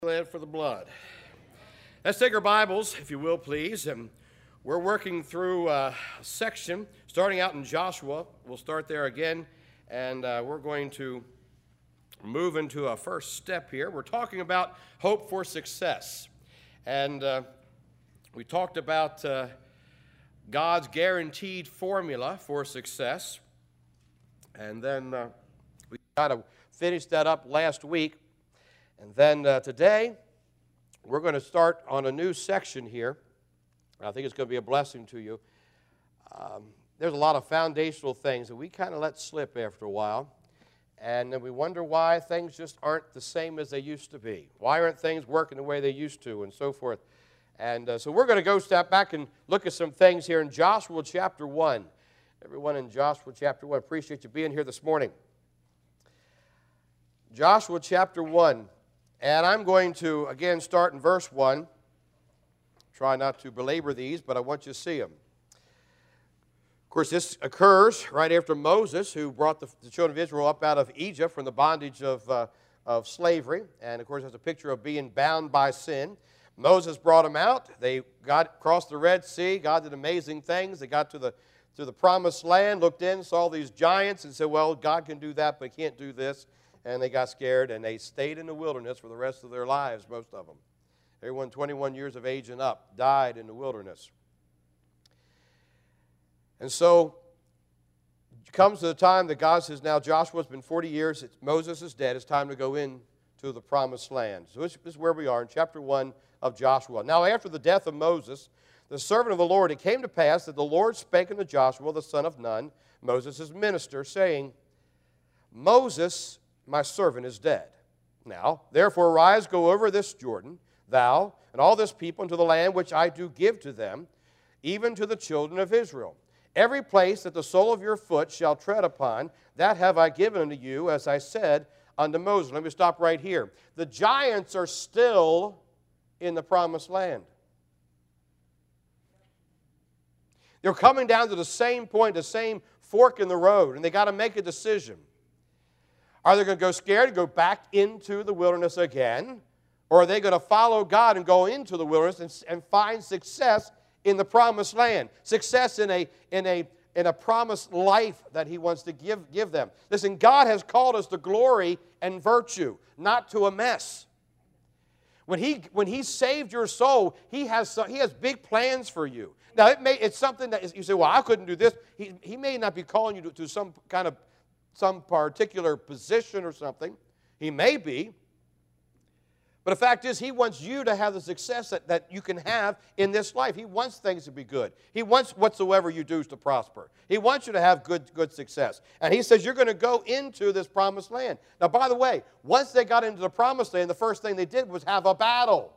Glad for the blood. Let's take our Bibles, if you will, please. And we're working through a section starting out in Joshua. We'll start there again, and we're going to move into a first step here. We're talking about hope for success. And we talked about God's guaranteed formula for success. And then we kind of finished that up last week. And then today, we're going to start on a new section here. I think it's going to be a blessing to you. There's a lot of foundational things that we kind of let slip after a while. And then we wonder why things just aren't the same as they used to be. Why aren't things working the way they used to, and so forth. And so we're going to go step back and look at some things here in Joshua chapter 1. Everyone in Joshua chapter 1, appreciate you being here this morning. Joshua chapter 1. And I'm going to, again, start in verse 1. Try not to belabor these, but I want you to see them. Of course, this occurs right after Moses, who brought the children of Israel up out of Egypt from the bondage of slavery. And, of course, there's a picture of being bound by sin. Moses brought them out. They crossed the Red Sea. God did amazing things. They got to the promised land, looked in, saw these giants, and said, well, God can do that, but he can't do this. And they got scared, and they stayed in the wilderness for the rest of their lives, most of them. Everyone 21 years of age and up died in the wilderness. And so it comes to the time that God says, now Joshua's been 40 years, Moses is dead, it's time to go into the promised land. So this is where we are in chapter 1 of Joshua. Now after the death of Moses, the servant of the Lord, it came to pass that the Lord spake unto Joshua, the son of Nun, Moses' minister, saying, Moses, my servant, is dead. Now, therefore, arise, go over this Jordan, thou and all this people, into the land which I do give to them, even to the children of Israel. Every place that the sole of your foot shall tread upon, that have I given unto you, as I said unto Moses. Let me stop right here. The giants are still in the promised land. They're coming down to the same point, the same fork in the road, and they got to make a decision. Are they going to go scared and go back into the wilderness again? Or are they going to follow God and go into the wilderness and find success in the promised land? Success in a promised life that he wants to give them. Listen, God has called us to glory and virtue, not to a mess. When he saved your soul, he has big plans for you. Now, it's something that you say, well, I couldn't do this. He may not be calling you to some particular position or something. He may be. But the fact is, he wants you to have the success that you can have in this life. He wants things to be good. He wants whatsoever you do to prosper. He wants you to have good success. And he says you're going to go into this promised land. Now, by the way, once they got into the promised land, the first thing they did was have a battle.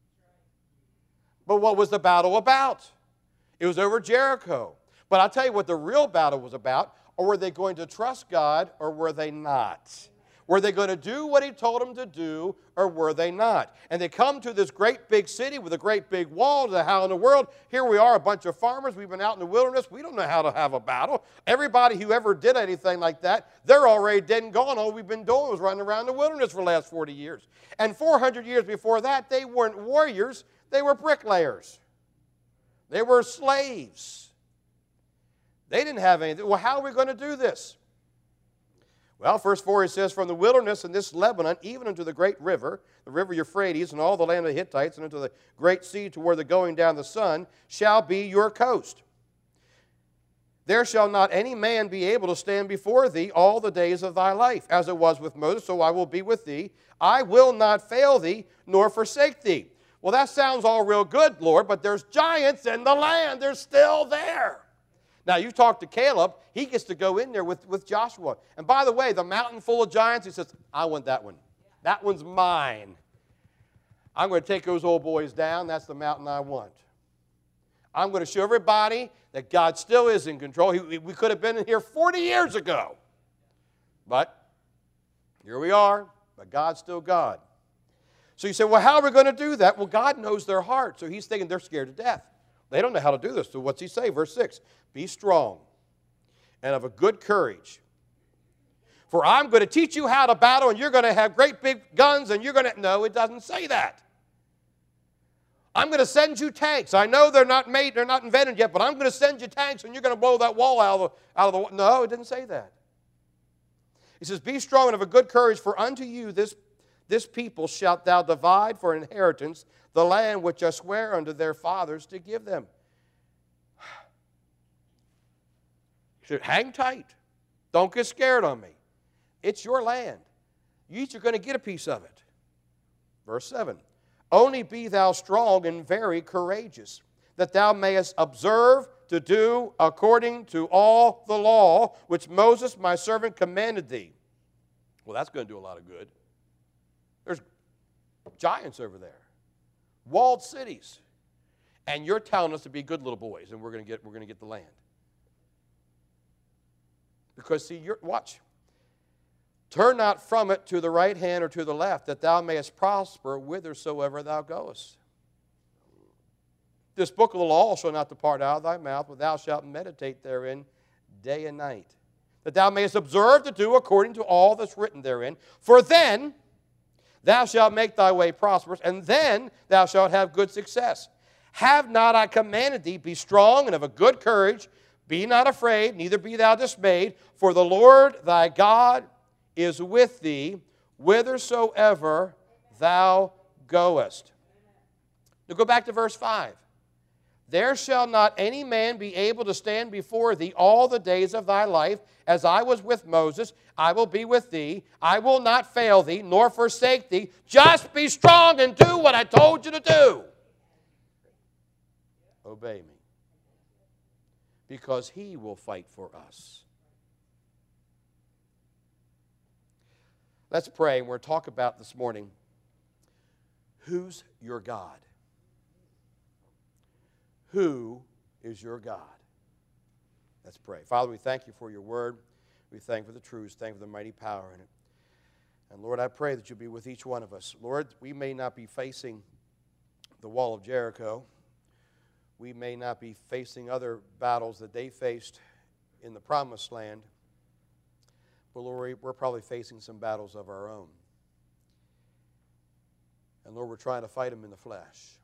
But what was the battle about? It was over Jericho. But I'll tell you what the real battle was about. Or were they going to trust God, or were they not? Were they going to do what he told them to do, or were they not? And they come to this great big city with a great big wall. How in the world? Here we are, a bunch of farmers. We've been out in the wilderness. We don't know how to have a battle. Everybody who ever did anything like that, they're already dead and gone. All we've been doing was running around the wilderness for the last 40 years. And 400 years before that, they weren't warriors. They were bricklayers. They were slaves. They didn't have anything. Well, how are we going to do this? Well, verse 4, it says, from the wilderness and this Lebanon, even unto the great river, the river Euphrates, and all the land of the Hittites, and unto the great sea toward the going down the sun, shall be your coast. There shall not any man be able to stand before thee all the days of thy life. As it was with Moses, so I will be with thee. I will not fail thee, nor forsake thee. Well, that sounds all real good, Lord, but there's giants in the land. They're still there. Now, you talk to Caleb, he gets to go in there with Joshua. And by the way, the mountain full of giants, he says, I want that one. That one's mine. I'm going to take those old boys down. That's the mountain I want. I'm going to show everybody that God still is in control. We could have been in here 40 years ago. But here we are, but God's still God. So you say, well, how are we going to do that? Well, God knows their heart. So he's thinking they're scared to death. They don't know how to do this. So what's he say? Verse 6, be strong and of a good courage. For I'm going to teach you how to battle, and you're going to have great big guns, and you're going to... No, it doesn't say that. I'm going to send you tanks. I know they're not invented yet, but I'm going to send you tanks, and you're going to blow that wall out of the... No, it didn't say that. He says, be strong and of a good courage, for unto you this people shalt thou divide for an inheritance the land which I swear unto their fathers to give them. He said, hang tight. Don't get scared on me. It's your land. You each are going to get a piece of it. Verse 7. Only be thou strong and very courageous, that thou mayest observe to do according to all the law which Moses my servant commanded thee. Well, that's going to do a lot of good. There's giants over there, walled cities, and you're telling us to be good little boys, and we're going to get the land. Because see, watch. Turn not from it to the right hand or to the left, that thou mayest prosper whithersoever thou goest. This book of the law shall not depart out of thy mouth, but thou shalt meditate therein day and night, that thou mayest observe to do according to all that's written therein. For then thou shalt make thy way prosperous, and then thou shalt have good success. Have not I commanded thee, be strong and of a good courage, be not afraid, neither be thou dismayed, for the Lord thy God is with thee whithersoever thou goest. Now go back to verse 5. There shall not any man be able to stand before thee all the days of thy life. As I was with Moses, I will be with thee. I will not fail thee, nor forsake thee. Just be strong and do what I told you to do. Obey me, because he will fight for us. Let's pray, and we're going to talk about this morning, who's your God? Who is your God? Let's pray. Father, we thank you for your word. We thank you for the truths. Thank you for the mighty power in it. And Lord, I pray that you'll be with each one of us. Lord, we may not be facing the wall of Jericho. We may not be facing other battles that they faced in the promised land. But Lord, we're probably facing some battles of our own. And Lord, we're trying to fight them in the flesh.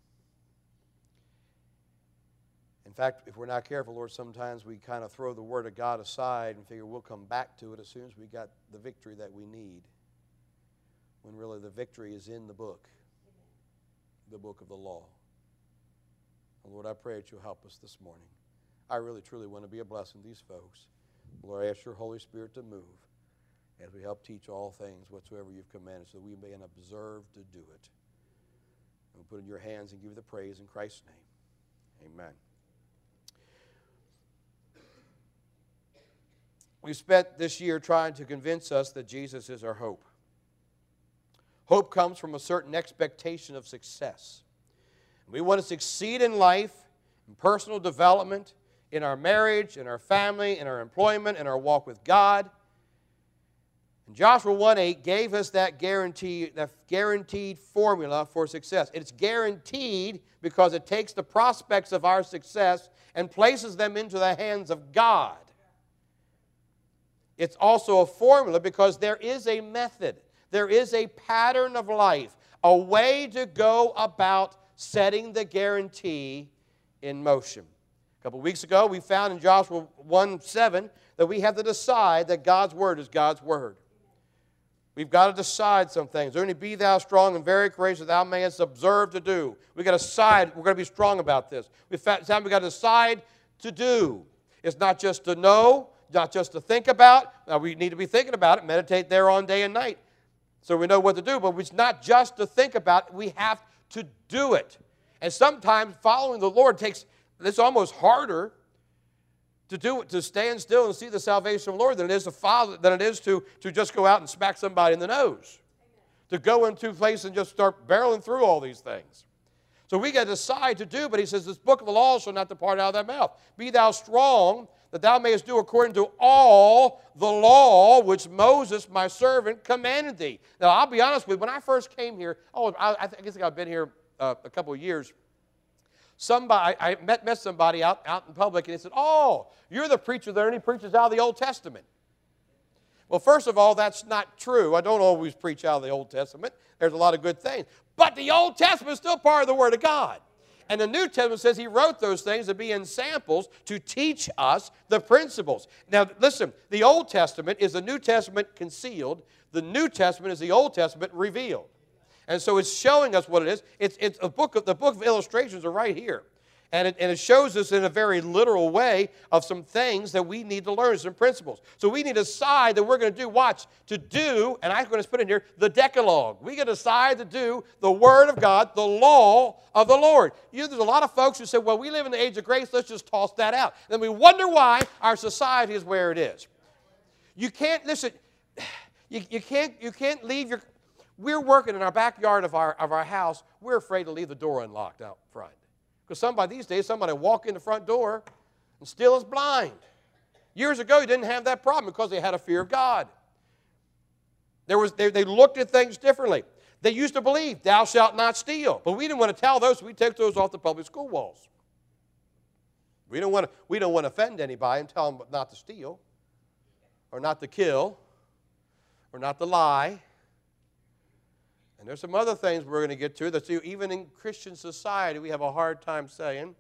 In fact, if we're not careful, Lord, sometimes we kind of throw the Word of God aside and figure we'll come back to it as soon as we got the victory that we need. When really the victory is in the book of the law. And Lord, I pray that you'll help us this morning. I really, truly want to be a blessing to these folks. Lord, I ask your Holy Spirit to move as we help teach all things whatsoever you've commanded, so that we may observe to do it. And we'll put it in your hands and give you the praise in Christ's name. Amen. We've spent this year trying to convince us that Jesus is our hope. Hope comes from a certain expectation of success. We want to succeed in life, in personal development, in our marriage, in our family, in our employment, in our walk with God. And Joshua 1:8 gave us that guaranteed formula for success. It's guaranteed because it takes the prospects of our success and places them into the hands of God. It's also a formula because there is a method. There is a pattern of life, a way to go about setting the guarantee in motion. A couple weeks ago, we found in Joshua 1:7 that we have to decide that God's Word is God's Word. We've got to decide some things. Only be thou strong and very courageous, that thou mayest observe to do. We've got to decide we're going to be strong about this. We've got to decide to do. It's not just to know, not just to think about. Now, we need to be thinking about it, meditate thereon day and night, so we know what to do. But it's not just to think about it. We have to do it. And sometimes following the Lord it's almost harder to do it, to stand still and see the salvation of the Lord than it is to just go out and smack somebody in the nose. To go into a place and just start barreling through all these things. So we got to decide to do, but he says, this book of the law shall not depart out of thy mouth. Be thou strong, that thou mayest do according to all the law which Moses, my servant, commanded thee. Now, I'll be honest with you, when I first came here, I guess I've been here a couple of years. I met somebody out in public, and he said, "Oh, you're the preacher that only preaches out of the Old Testament." Well, first of all, that's not true. I don't always preach out of the Old Testament. There's a lot of good things. But the Old Testament is still part of the Word of God. And the New Testament says he wrote those things to be in samples to teach us the principles. Now, listen, the Old Testament is the New Testament concealed. The New Testament is the Old Testament revealed. And so it's showing us what it is. It's the book of illustrations are right here. And it shows us in a very literal way of some things that we need to learn, some principles. So we need to decide that we're going to do, and I'm going to put in here, the Decalogue. We got to decide to do the Word of God, the law of the Lord. You know, there's a lot of folks who say, well, we live in the age of grace, let's just toss that out. And then we wonder why our society is where it is. You can't, listen, you can't leave your, we're working in our backyard of our house, we're afraid to leave the door unlocked out front. Because these days, somebody walk in the front door and steal us blind. Years ago, you didn't have that problem because they had a fear of God. They looked at things differently. They used to believe, thou shalt not steal. But we didn't want to tell those, so we took those off the public school walls. We don't want to offend anybody and tell them not to steal, or not to kill, or not to lie. And there's some other things we're going to get to that even in Christian society we have a hard time saying.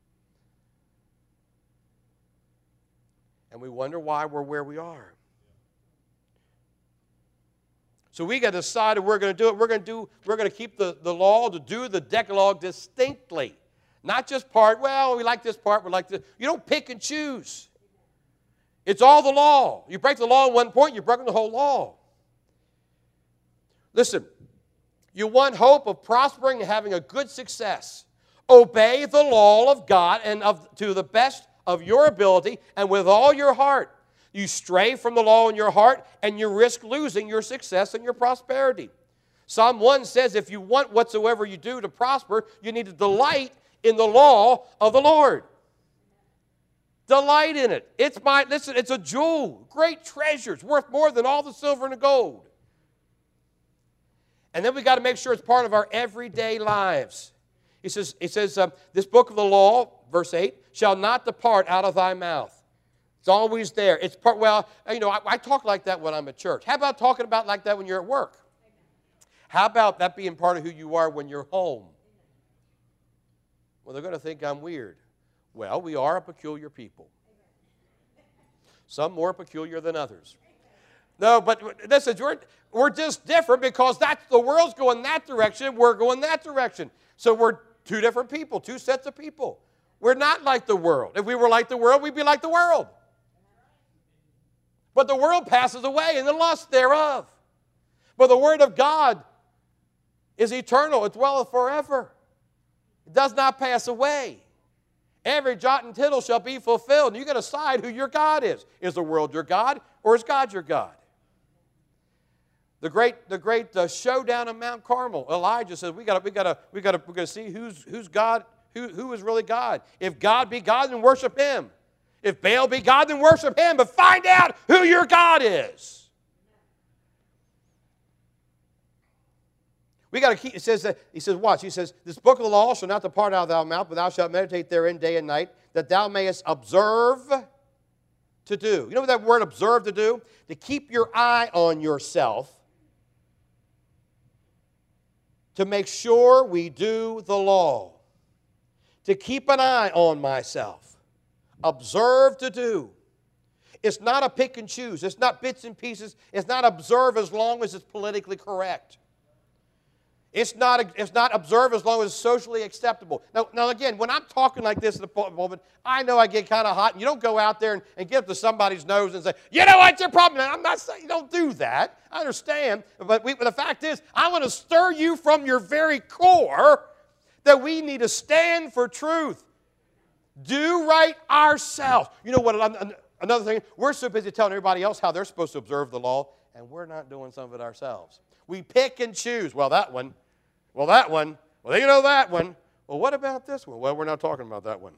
And we wonder why we're where we are. So we got to decide if we're going to do it. We're going to keep the law, to do the Decalogue distinctly. Not just part, well, we like this part, we like this. You don't pick and choose. It's all the law. You break the law at one point, you're breaking the whole law. Listen. You want hope of prospering and having a good success. Obey the law of God and to the best of your ability and with all your heart. You stray from the law in your heart and you risk losing your success and your prosperity. Psalm 1 says if you want whatsoever you do to prosper, you need to delight in the law of the Lord. Delight in it. It's a jewel, great treasure. It's worth more than all the silver and the gold. And then we got to make sure it's part of our everyday lives. He says, this book of the law, verse 8, shall not depart out of thy mouth. It's always there. It's part. Well, I talk like that when I'm at church. How about talking about like that when you're at work? How about that being part of who you are when you're home? Well, they're going to think I'm weird. Well, we are a peculiar people. Some more peculiar than others. No, but listen, we're just different because the world's going that direction, we're going that direction. So we're two different people, two sets of people. We're not like the world. If we were like the world, we'd be like the world. But the world passes away and the lust thereof. But the Word of God is eternal. It dwelleth forever. It does not pass away. Every jot and tittle shall be fulfilled. And you've got to decide who your God is. Is the world your God or is God your God? The great showdown on Mount Carmel. Elijah says we got to see who's God, who is really God. If God be God, then worship Him. If Baal be God, then worship him. But find out who your God is. We got to keep. He says, watch. He says, this book of the law shall not depart out of thy mouth, but thou shalt meditate therein day and night, that thou mayest observe to do. You know what that word observe to do? To keep your eye on yourself. To make sure we do the law. To keep an eye on myself. Observe to do. It's not a pick and choose. It's not bits and pieces. It's not observe as long as it's politically correct. It's not observe as long as it's socially acceptable. Now again, when I'm talking like this at the moment, I know I get kind of hot, and you don't go out there and get up to somebody's nose and say, you know what's your problem? I'm not saying you don't do that. I understand. But the fact is, I want to stir you from your very core that we need to stand for truth. Do right ourselves. You know what? Another thing, we're so busy telling everybody else how they're supposed to observe the law, and we're not doing some of it ourselves. We pick and choose. Well, that one. Well, that one. Well, you know that one. Well, what about this one? Well, we're not talking about that one.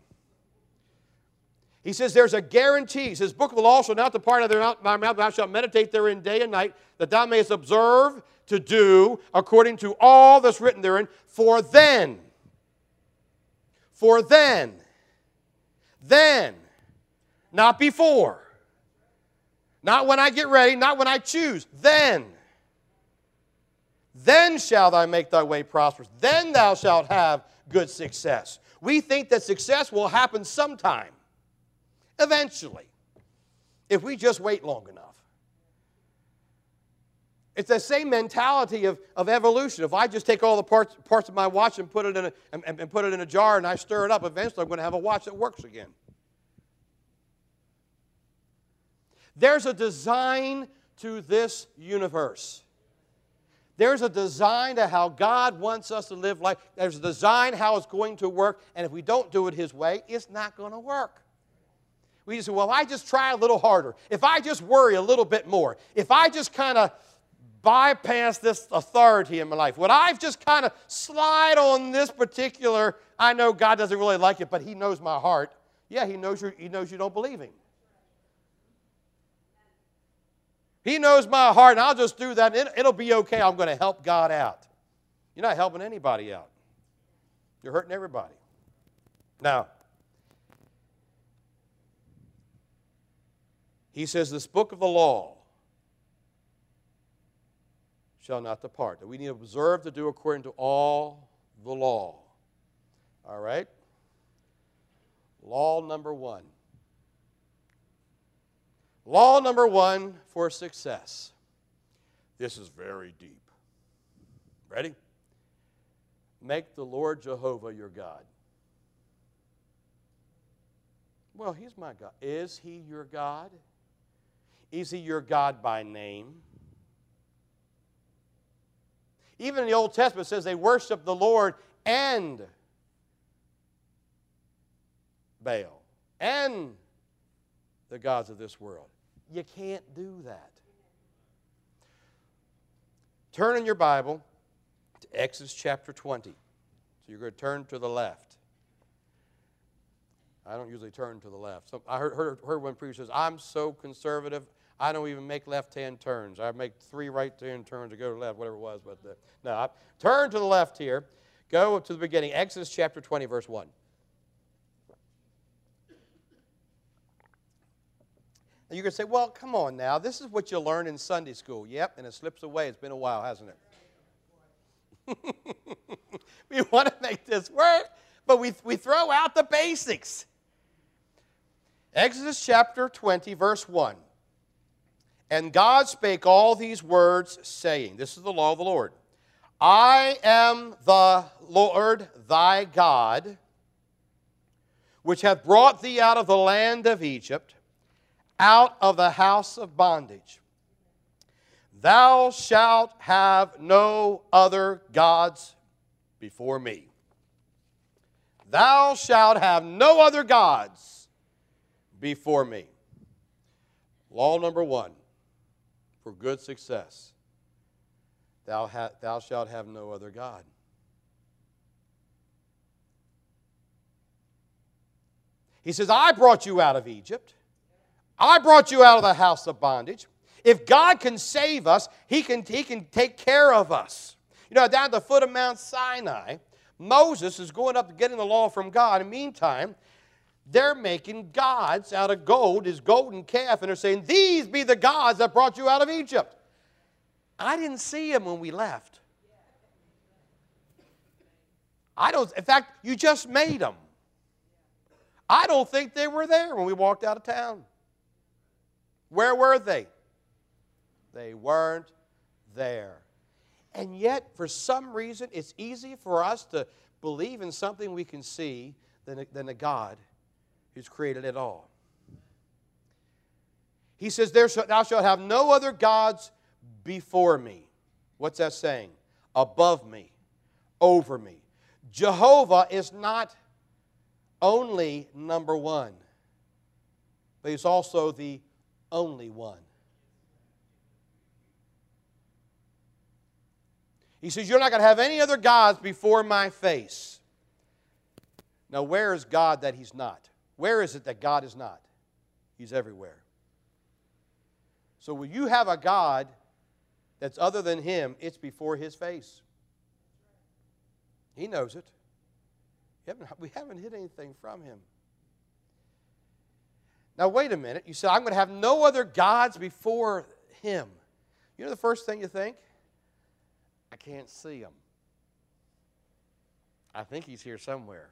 He says there's a guarantee. He says, book of the law shall not depart out of thy mouth, thou shalt meditate therein day and night, that thou mayest observe to do according to all that's written therein. For then, not before, Not when I get ready, not when I choose. Then shall thou make thy way prosperous. Then thou shalt have good success. We think that success will happen sometime, eventually, if we just wait long enough. It's the same mentality of evolution. If I just take all the parts of my watch and put it in a jar and I stir it up, eventually I'm going to have a watch that works again. There's a design to this universe. There's a design to how God wants us to live life. There's a design how it's going to work, and if we don't do it His way, it's not going to work. We just say, well, if I just try a little harder, if I just worry a little bit more, if I just kind of bypass this authority in my life, would I just kind of slide on this particular, I know God doesn't really like it, but He knows my heart. Yeah, He knows you don't believe Him. He knows my heart, and I'll just do that, and it'll be okay. I'm going to help God out. You're not helping anybody out. You're hurting everybody. Now, He says, this book of the law shall not depart. That we need to observe to do according to all the law. All right? Law number one. Law number one for success. This is very deep. Ready? Make the Lord Jehovah your God. Well, He's my God. Is He your God? Is He your God by name? Even in the Old Testament it says they worship the Lord and Baal and the gods of this world. You can't do that. Turn in your Bible to Exodus chapter 20. So you're going to turn to the left. I don't usually turn to the left. So I heard one preacher says, I'm so conservative, I don't even make left-hand turns. I make 3 right-hand turns to go to left, whatever it was. But no, turn to the left here. Go to the beginning. Exodus chapter 20, verse 1. And you're going to say, well, come on now. This is what you learn in Sunday school. Yep, and it slips away. It's been a while, hasn't it? We want to make this work, but we throw out the basics. Exodus chapter 20, verse 1. And God spake all these words, saying, this is the law of the Lord, I am the Lord thy God, which hath brought thee out of the land of Egypt, out of the house of bondage. Thou shalt have no other gods before me. Thou shalt have no other gods before me. Law number one for good success. Thou shalt have no other God. He says, I brought you out of Egypt. I brought you out of the house of bondage. If God can save us, He can take care of us. You know, down at the foot of Mount Sinai, Moses is going up to getting the law from God. In the meantime, they're making gods out of gold, his golden calf, and they're saying, these be the gods that brought you out of Egypt. I didn't see them when we left. In fact, you just made them. I don't think they were there when we walked out of town. Where were they? They weren't there. And yet, for some reason, it's easy for us to believe in something we can see than a God who's created it all. He says, thou shalt have no other gods before me. What's that saying? Above me, over me. Jehovah is not only number one, but He's also the only one. He says, you're not going to have any other gods before my face. Now, where is God that He's not? Where is it that God is not? He's everywhere. So when you have a God that's other than Him, it's before His face. He knows it. We haven't hid anything from Him. Now, wait a minute. You said, I'm going to have no other gods before him. You know the first thing you think? I can't see him. I think he's here somewhere.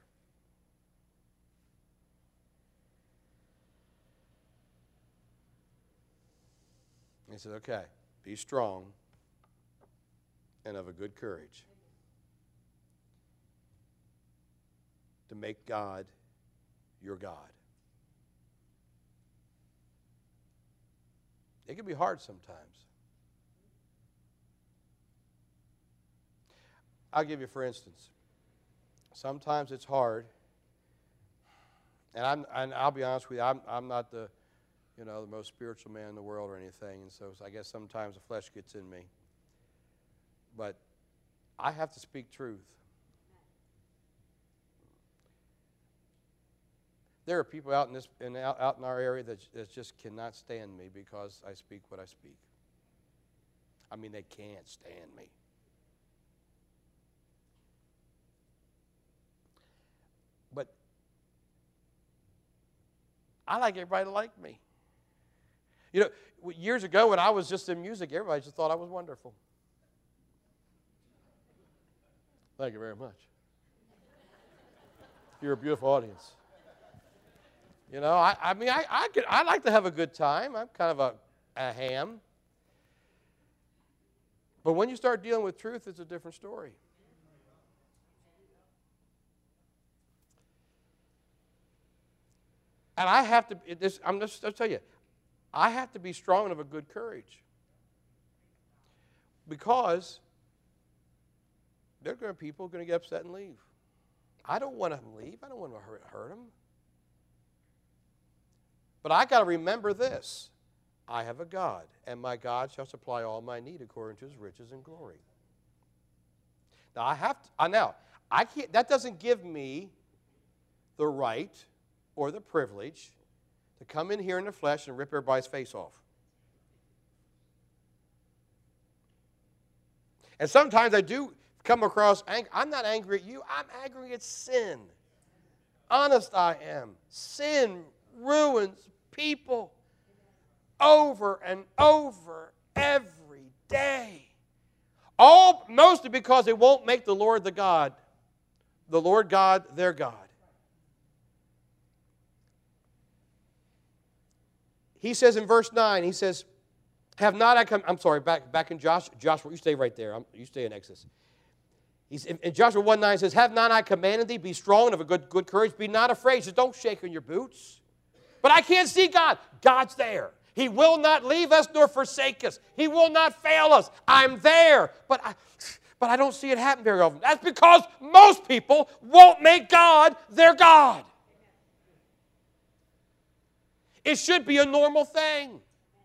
He said, okay, be strong and of a good courage to make God your God. It can be hard sometimes. I'll give you, for instance, sometimes it's hard, and I'll be honest with you, I'm not the most spiritual man in the world or anything, and so I guess sometimes the flesh gets in me. But I have to speak truth. There are people out in our area that just cannot stand me because I speak what I speak. I mean, they can't stand me. But I like everybody to like me. You know, years ago when I was just in music, everybody just thought I was wonderful. Thank you very much. You're a beautiful audience. You know, I like to have a good time. I'm kind of a ham. But when you start dealing with truth, it's a different story. And I have to, I'll tell you, I have to be strong and of a good courage. Because there are going to be people going to get upset and leave. I don't want them to leave. I don't want to hurt them. But I got to remember this. I have a God, and my God shall supply all my need according to his riches and glory. Now, I can't, that doesn't give me the right or the privilege to come in here in the flesh and rip everybody's face off. And sometimes I do come across anger. I'm not angry at you. I'm angry at sin. Honest I am. Sin ruins people over and over every day. Mostly because it won't make the Lord God their God. He says in verse 9, he says, have not I come, I'm sorry, back in Joshua, you stay right there. You stay in Exodus. In Joshua 1:9 says, have not I commanded thee, be strong and of a good courage, be not afraid. He says, don't shake in your boots. But I can't see God. God's there. He will not leave us nor forsake us. He will not fail us. I'm there. But I don't see it happen very often. That's because most people won't make God their God. It should be a normal thing.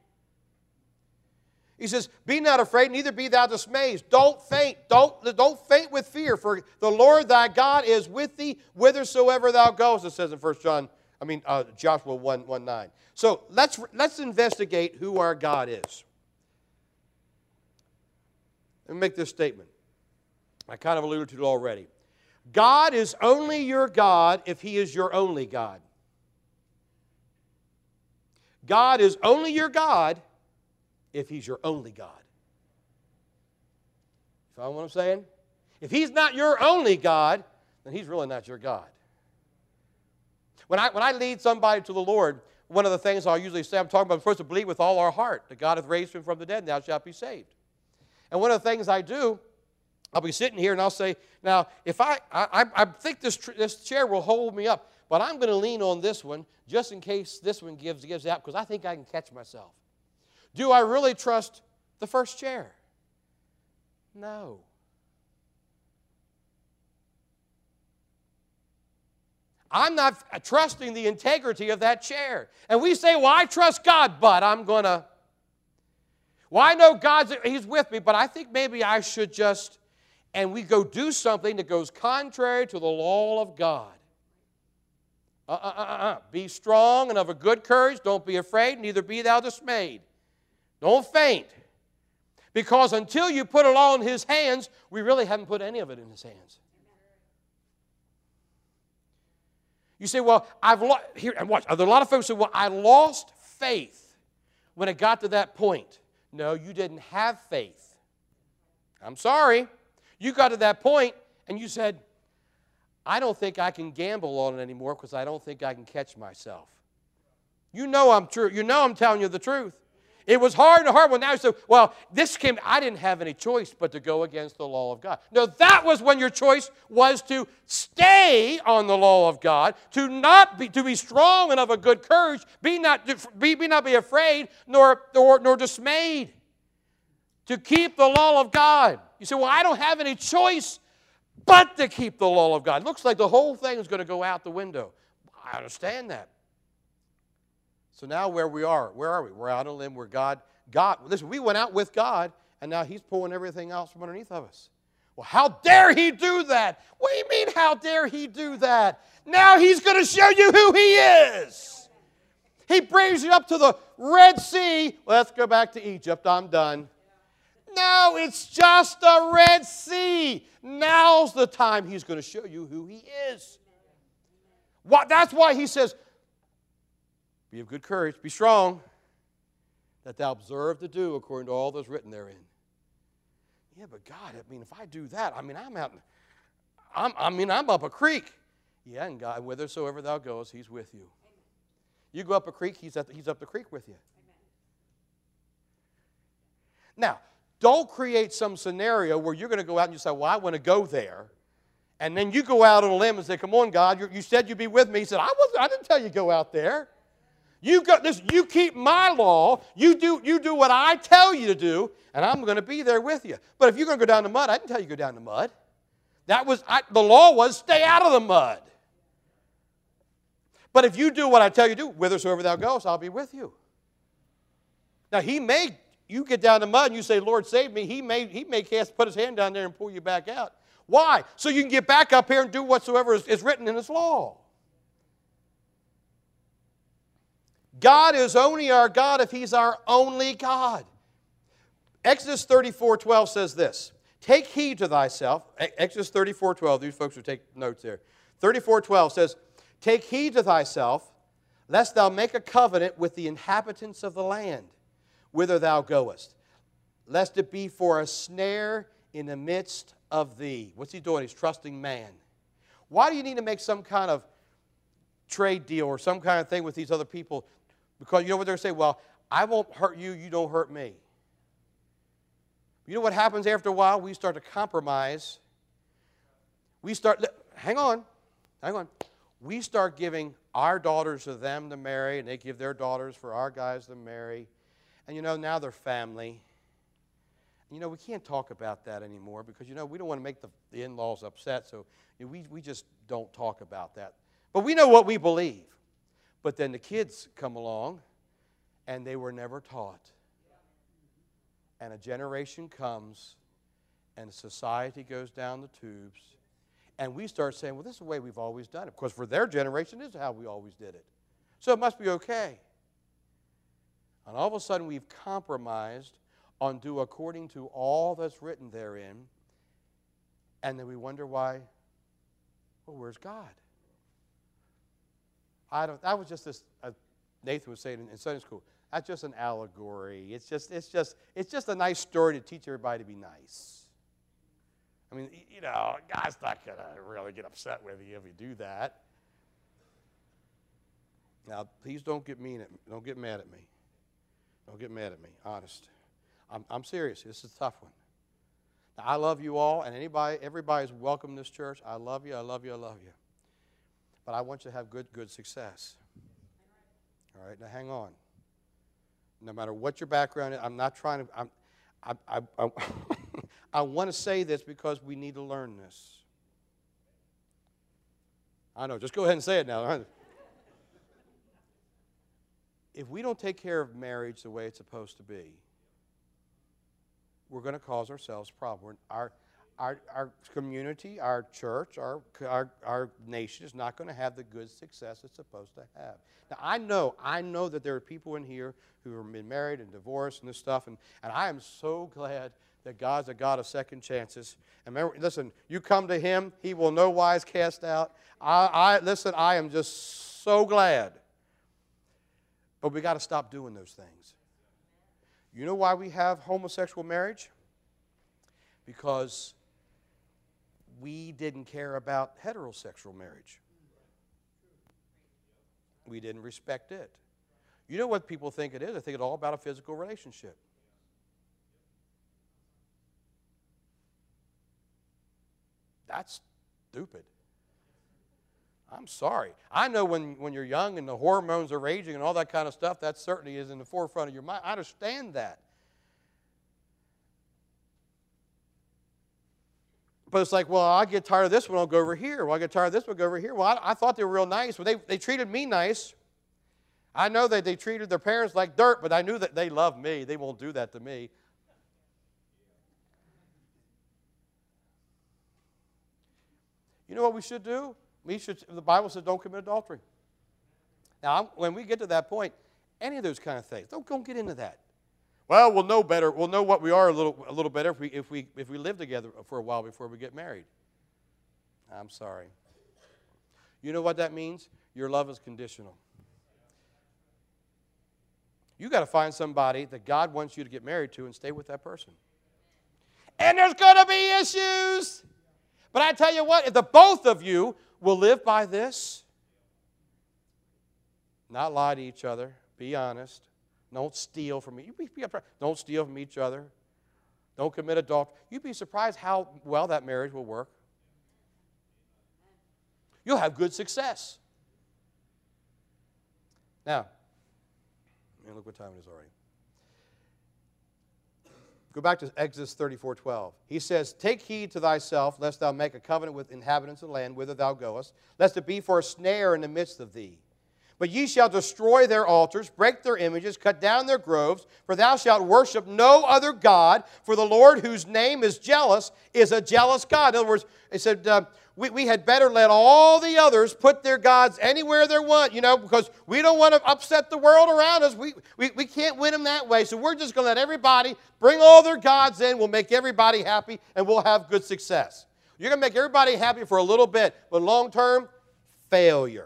He says, be not afraid, neither be thou dismayed. Don't faint. Don't faint with fear, for the Lord thy God is with thee whithersoever thou goest, it says in Joshua 1:9. So let's investigate who our God is. Let me make this statement. I kind of alluded to it already. God is only your God if he is your only God. God is only your God if he's your only God. You follow what I'm saying? If he's not your only God, then he's really not your God. When I lead somebody to the Lord, one of the things I'll usually say, I'm supposed to believe with all our heart that God hath raised him from the dead, and thou shalt be saved. And one of the things I do, I'll be sitting here and I'll say, now, if I think this chair will hold me up, but I'm going to lean on this one just in case this one gives out because I think I can catch myself. Do I really trust the first chair? No. I'm not trusting the integrity of that chair. And we say, well, I trust God, but I'm going to. Well, I know he's with me, but I think maybe I should just. And we go do something that goes contrary to the law of God. Be strong and of a good courage. Don't be afraid, neither be thou dismayed. Don't faint. Because until you put it all in his hands, we really haven't put any of it in his hands. You say, well, here, and watch. There are a lot of folks who say, well, I lost faith when it got to that point. No, you didn't have faith. I'm sorry. You got to that point and you said, I don't think I can gamble on it anymore because I don't think I can catch myself. You know I'm true. You know I'm telling you the truth. It was hard and hard when now you say, well, I didn't have any choice but to go against the law of God. No, that was when your choice was to stay on the law of God, to be strong and of a good courage, be not be afraid nor dismayed, to keep the law of God. You say, well, I don't have any choice but to keep the law of God. It looks like the whole thing is going to go out the window. I understand that. So now where are we? We're out on a limb where God, listen, we went out with God, and now He's pulling everything else from underneath of us. Well, how dare He do that? What do you mean, how dare He do that? Now He's going to show you who He is. He brings you up to the Red Sea. Let's go back to Egypt. I'm done. No, it's just the Red Sea. Now's the time He's going to show you who He is. That's why He says, be of good courage, be strong, that thou observe to do according to all that's written therein. Yeah, but God, if I do that, I'm up a creek. Yeah, and God, whithersoever thou goest, He's with you. You go up a creek, He's up the creek with you. Now, don't create some scenario where you're going to go out and you say, well, I want to go there. And then you go out on a limb and say, come on, God, you said you'd be with me. He said, I didn't tell you to go out there. You keep my law, you do what I tell you to do, and I'm going to be there with you. But if you're going to go down the mud, I didn't tell you to go down the mud. The law was stay out of the mud. But if you do what I tell you to do, whithersoever thou goest, I'll be with you. Now, you get down the mud and you say, Lord, save me. He may put His hand down there and pull you back out. Why? So you can get back up here and do whatsoever is written in His law. God is only our God if He's our only God. Exodus 34:12 says this, take heed to thyself. Exodus 34:12, these folks will take notes there. 34:12 says, take heed to thyself, lest thou make a covenant with the inhabitants of the land, whither thou goest, lest it be for a snare in the midst of thee. What's He doing? He's trusting man. Why do you need to make some kind of trade deal or some kind of thing with these other people? Because you know what they're saying? Well, I won't hurt you, you don't hurt me. You know what happens after a while? We start to compromise. Hang on. We start giving our daughters to them to marry, and they give their daughters for our guys to marry. And now they're family. And we can't talk about that anymore because, we don't want to make the in-laws upset, so we just don't talk about that. But we know what we believe. But then the kids come along, and they were never taught. And a generation comes, and society goes down the tubes, and we start saying, well, this is the way we've always done it. Because for their generation, this is how we always did it. So it must be okay. And all of a sudden, we've compromised on do according to all that's written therein, and then we wonder why, well, where's God? That was just this. Nathan was saying in Sunday school. That's just an allegory. It's just a nice story to teach everybody to be nice. God's not going to really get upset with you if you do that. Now, please don't get mad at me. Don't get mad at me. Honest. I'm serious. This is a tough one. Now, I love you all, and everybody's welcome in this church. I love you. But I want you to have good success. All right, now hang on. No matter what your background is, I'm not trying to, I want to say this because we need to learn this. I know, just go ahead and say it now. If we don't take care of marriage the way it's supposed to be, we're going to cause ourselves problems. Our community, our church, our nation is not going to have the good success it's supposed to have. Now, I know that there are people in here who have been married and divorced and this stuff, and I am so glad that God's a God of second chances. And remember, listen, you come to Him, He will no wise cast out. Listen, I am just so glad. But we got to stop doing those things. You know why we have homosexual marriage? Because we didn't care about heterosexual marriage. We didn't respect it. You know what people think it is? They think it's all about a physical relationship. That's stupid. I'm sorry. I know when you're young and the hormones are raging and all that kind of stuff, that certainly is in the forefront of your mind. I understand that. But it's like, well, I get tired of this one, I'll go over here. Well, I get tired of this one, I'll go over here. Well, I thought they were real nice. Well, they treated me nice. I know that they treated their parents like dirt, but I knew that they loved me. They won't do that to me. You know what we should do? The Bible says don't commit adultery. Now, when we get to that point, any of those kind of things, don't get into that. Well, we'll know better. We'll know what we are a little better if we live together for a while before we get married. I'm sorry. You know what that means? Your love is conditional. You got to find somebody that God wants you to get married to and stay with that person. And there's going to be issues. But I tell you what, if the both of you will live by this, not lie to each other, be honest, don't steal from me. Don't steal from each other. Don't commit adultery. You'd be surprised how well that marriage will work. You'll have good success. Now, man, look what time it is already. Go back to Exodus 34:12. He says, take heed to thyself, lest thou make a covenant with inhabitants of the land whither thou goest, lest it be for a snare in the midst of thee. But ye shall destroy their altars, break their images, cut down their groves, for thou shalt worship no other God, for the Lord whose name is jealous is a jealous God. In other words, it said, we had better let all the others put their gods anywhere they want, because we don't want to upset the world around us. We can't win them that way, so we're just going to let everybody bring all their gods in. We'll make everybody happy, and we'll have good success. You're going to make everybody happy for a little bit, but long term, failure.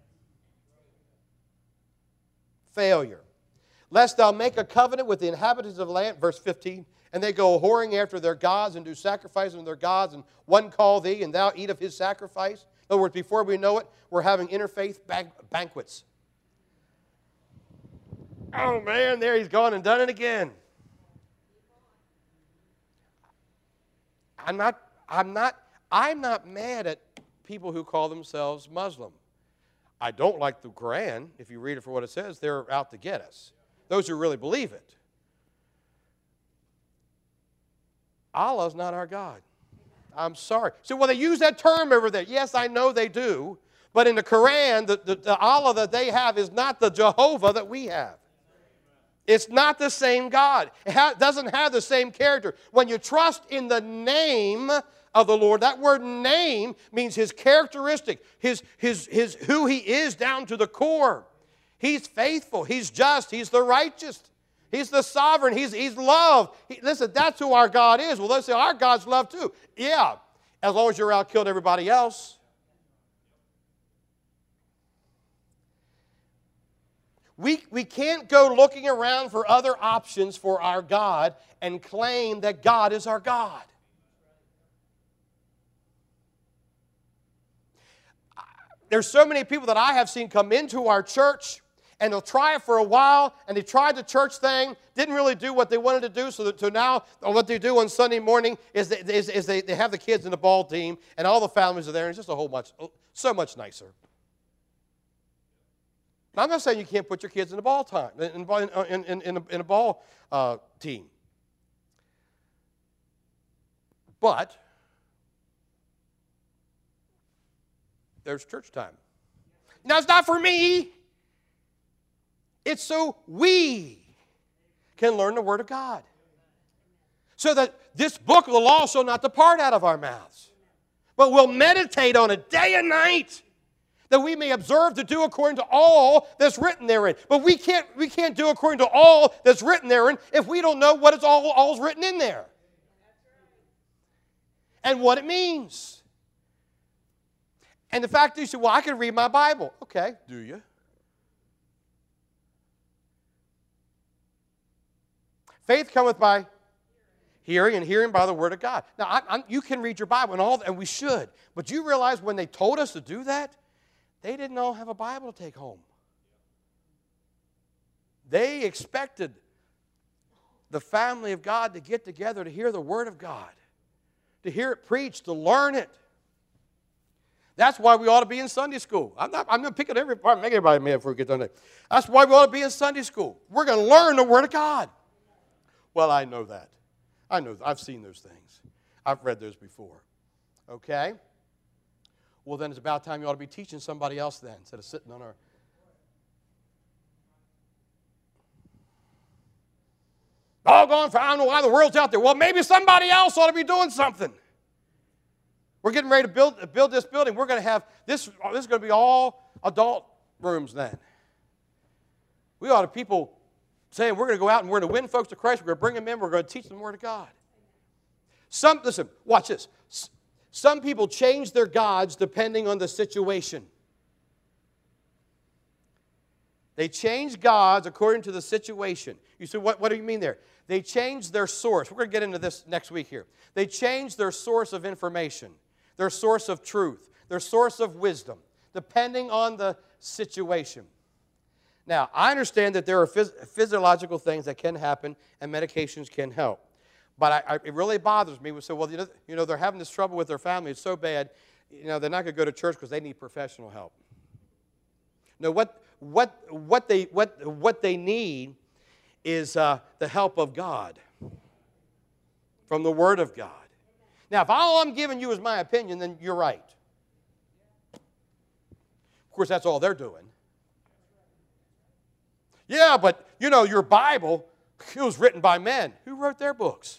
Failure. Lest thou make a covenant with the inhabitants of the land, verse 15, and they go whoring after their gods and do sacrifices unto their gods, and one call thee, and thou eat of his sacrifice. In other words, before we know it, we're having interfaith banquets. Oh man, there he's gone and done it again. I'm not mad at people who call themselves Muslim. I don't like the Quran. If you read it for what it says, they're out to get us. Those who really believe it. Allah's not our God. I'm sorry. So, well, they use that term over there. Yes, I know they do. But in the Quran, the Allah that they have is not the Jehovah that we have. It's not the same God. It doesn't have the same character. When you trust in the name of the Lord, that word name means His characteristic, His who He is down to the core. He's faithful. He's just. He's the righteous. He's the sovereign. He's love. Listen, that's who our God is. Well, let's say our God's love too. Yeah, as long as you're out killing everybody else. We can't go looking around for other options for our God and claim that God is our God. There's so many people that I have seen come into our church, and they'll try it for a while, and they tried the church thing, didn't really do what they wanted to do, so now what they do on Sunday morning is they have the kids in the ball team, and all the families are there, and it's just so much nicer. Now, I'm not saying you can't put your kids in the ball time, in a ball team. But there's church time. Now, it's not for me. It's so we can learn the Word of God. So that this book of the law shall not depart out of our mouths, but we'll meditate on it day and night, that we may observe to do according to all that's written therein. But we can't do according to all that's written therein if we don't know what is all's written in there. and what it means. And the fact is, you say, well, I can read my Bible. Okay, do you? Faith cometh by hearing, and hearing by the Word of God. Now, you can read your Bible, and we should. But you realize when they told us to do that, they didn't all have a Bible to take home. They expected the family of God to get together to hear the Word of God, to hear it preached, to learn it. That's why we ought to be in Sunday school. I'm not picking everybody, make everybody mad before we get done there. That's why we ought to be in Sunday school. We're going to learn the Word of God. Well, I know that. I know. I've seen those things. I've read those before. Okay? Well, then it's about time you ought to be teaching somebody else then, instead of sitting on our... Doggone, I don't know why the world's out there. Well, maybe somebody else ought to be doing something. We're getting ready to build this building. We're going to have this is going to be all adult rooms then. We ought to people saying we're going to go out and we're going to win folks to Christ. We're going to bring them in. We're going to teach them the Word of God. Listen, watch this. Some people change their gods depending on the situation. They change gods according to the situation. You say, what do you mean there? They change their source. We're going to get into this next week here. They change their source of information, their source of truth, their source of wisdom, depending on the situation. Now, I understand that there are physiological things that can happen and medications can help. But it really bothers me. We say, well, you know, they're having this trouble with their family. It's so bad. You know, they're not going to go to church because they need professional help. No, what they need is the help of God from the Word of God. Now, if all I'm giving you is my opinion, then you're right. Of course, that's all they're doing. Yeah, but, you know, your Bible, it was written by men. Who wrote their books?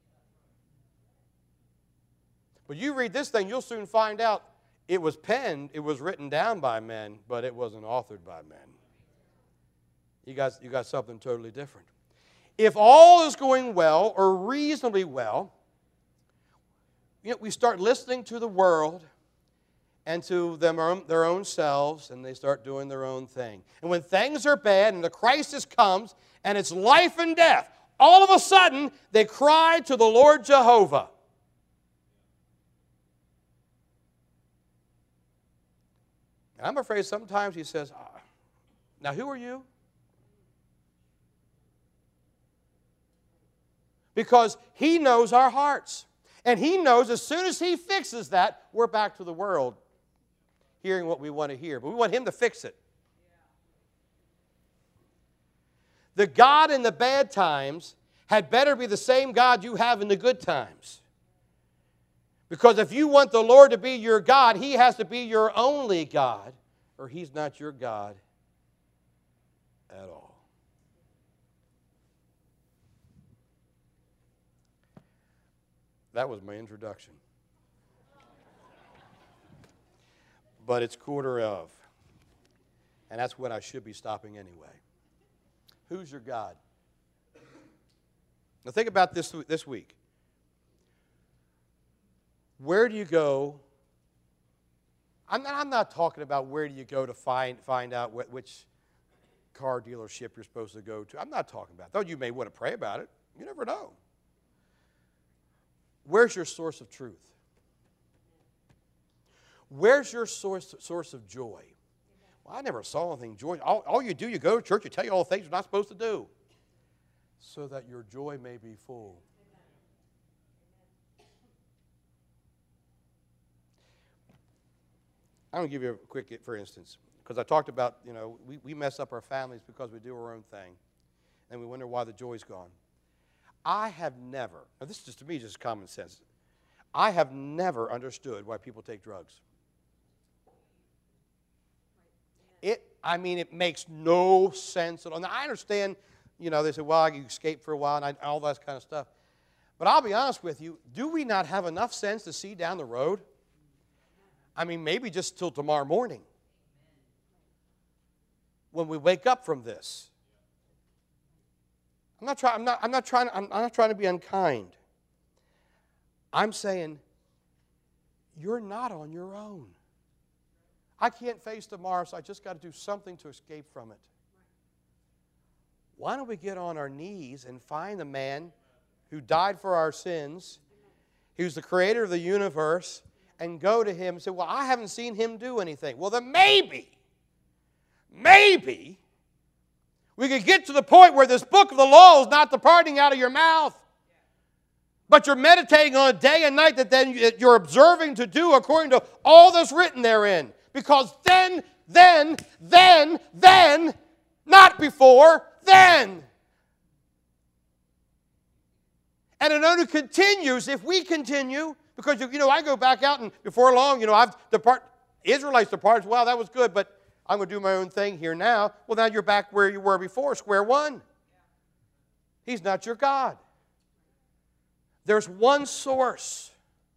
But you read this thing, you'll soon find out it was penned, it was written down by men, but it wasn't authored by men. You got something totally different. If all is going well or reasonably well, you know, we start listening to the world and to their own selves, and they start doing their own thing. And when things are bad and the crisis comes and it's life and death, all of a sudden they cry to the Lord Jehovah. I'm afraid sometimes he says, now who are you? Because he knows our hearts. And he knows as soon as he fixes that, we're back to the world hearing what we want to hear. But we want him to fix it. The God in the bad times had better be the same God you have in the good times. Because if you want the Lord to be your God, he has to be your only God, or he's not your God at all. That was my introduction. But it's 1:15. And that's when I should be stopping anyway. Who's your God? Now think about this week. Where do you go? I'm not talking about where do you go to find out which car dealership you're supposed to go to. I'm not talking about that. Though you may want to pray about it. You never know. Where's your source of truth? Where's your source of joy? Well, I never saw anything joy. All you do, you go to church, you tell you all the things you're not supposed to do, so that your joy may be full. I'm going to give you a quick, for instance, because I talked about, you know, we mess up our families because we do our own thing, and we wonder why the joy's gone. I have never, now this is just to me just common sense, I have never understood why people take drugs. It makes no sense at all. Now, I understand, you know, they say, well, you escape for a while and all that kind of stuff. But I'll be honest with you, do we not have enough sense to see down the road? I mean, maybe just till tomorrow morning when we wake up from this. I'm not trying to be unkind. I'm saying you're not on your own. I can't face tomorrow, so I just got to do something to escape from it. Why don't we get on our knees and find the man who died for our sins, who's the creator of the universe, and go to him and say, well, I haven't seen him do anything. Well, then maybe we could get to the point where this book of the law is not departing out of your mouth, but you're meditating on it day and night, that then you're observing to do according to all that's written therein. Because then, not before, then. And it only continues if we continue, because, I go back out and before long, Israelites departed, wow, that was good, but I'm going to do my own thing here now. Well, now you're back where you were before, square one. He's not your God. There's one source.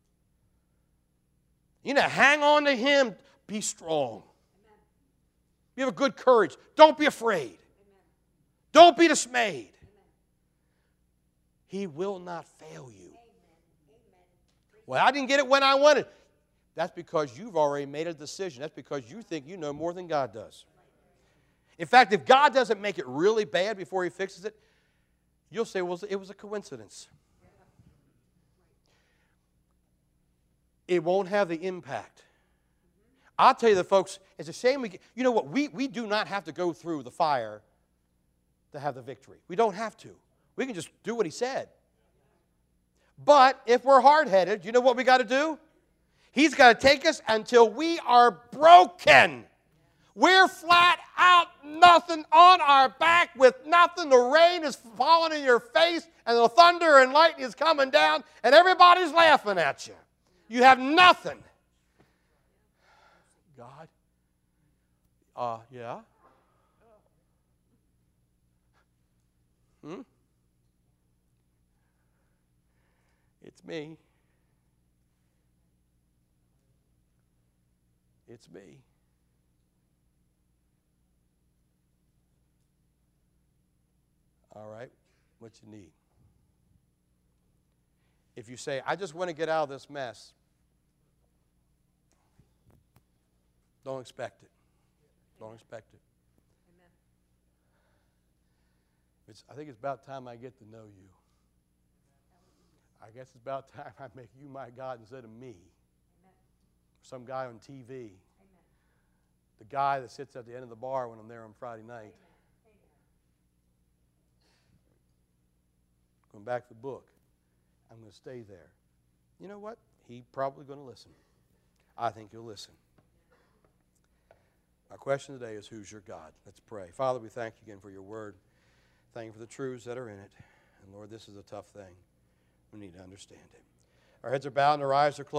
Hang on to Him. Be strong. You have a good courage. Don't be afraid. Don't be dismayed. He will not fail you. Well, I didn't get it when I wanted. That's because you've already made a decision. That's because you think you know more than God does. In fact, if God doesn't make it really bad before He fixes it, you'll say, well, it was a coincidence. It won't have the impact. I'll tell you the folks, it's a shame we do not have to go through the fire to have the victory. We don't have to. We can just do what He said. But if we're hard-headed, you know what we got to do? He's got to take us until we are broken. We're flat out, nothing on our back with nothing. The rain is falling in your face, and the thunder and lightning is coming down, and everybody's laughing at you. You have nothing. God? Yeah? It's me. It's me. All right, what you need. If you say, I just want to get out of this mess, don't expect it. Don't expect it. Amen. I think it's about time I get to know you. I guess it's about time I make you my God instead of me. Amen. Some guy on TV. Amen. The guy that sits at the end of the bar when I'm there on Friday night. Amen. Going back to the book. I'm going to stay there. You know what? He's probably going to listen. I think he'll listen. My question today is, who's your God? Let's pray. Father, we thank you again for your word. Thank you for the truths that are in it. And Lord, this is a tough thing. We need to understand it. Our heads are bowed and our eyes are closed.